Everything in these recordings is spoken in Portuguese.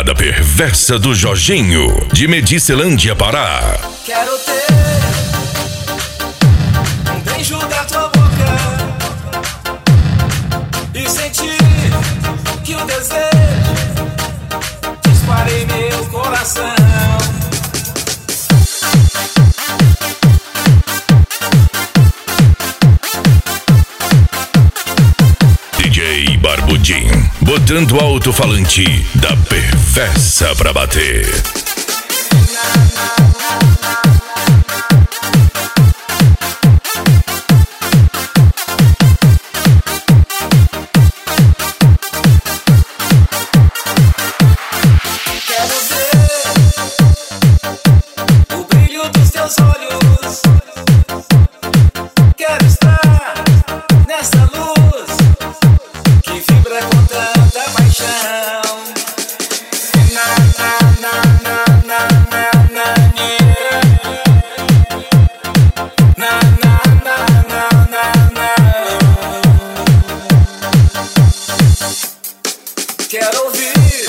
Balada Perversa do Jorginho, de Medicilândia, Pará. Quero ter um beijo da tua boca e sentir que o desejo dispara em meu coração. DJ Barbudinho, botando o alto-falante da Perversa pra bater. Quero ver o brilho dos teus olhos. Quero estar nessa luz que vibra com tanta paixão. Na na na na na na na na na na na na. Quero ouvir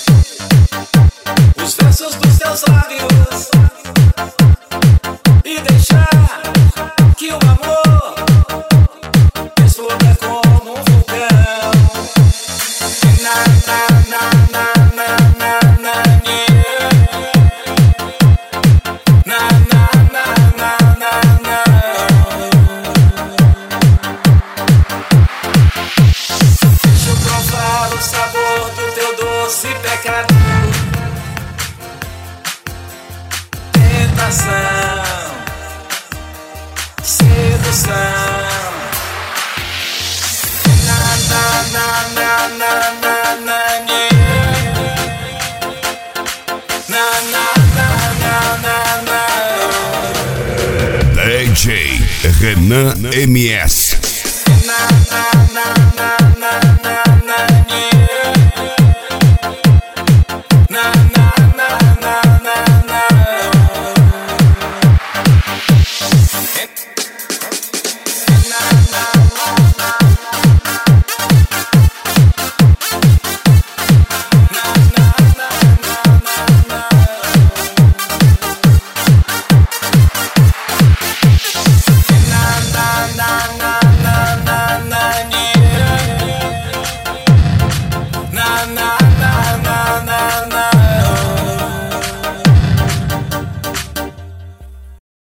os versos dos teus lábios e deixar que o amor exploda como um vulcão. Na na na na na na na na na na na na na. Deixa eu provar o sabor do teu doce pecado. Tentação, sedução. Na na na na na na na na na na na na. DJ Renan MS. Na na na